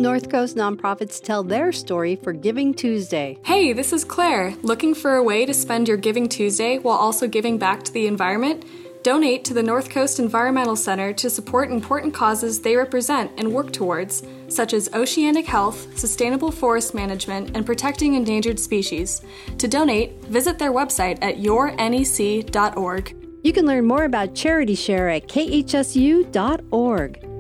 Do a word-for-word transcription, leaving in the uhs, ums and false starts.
North Coast nonprofits tell their story for Giving Tuesday. Hey, this is Claire. Looking for a way to spend your Giving Tuesday while also giving back to the environment? Donate to the North Coast Environmental Center to support important causes they represent and work towards, such as oceanic health, sustainable forest management, and protecting endangered species. To donate, visit their website at your nec dot org. You can learn more about Charity Share at k h s u dot org.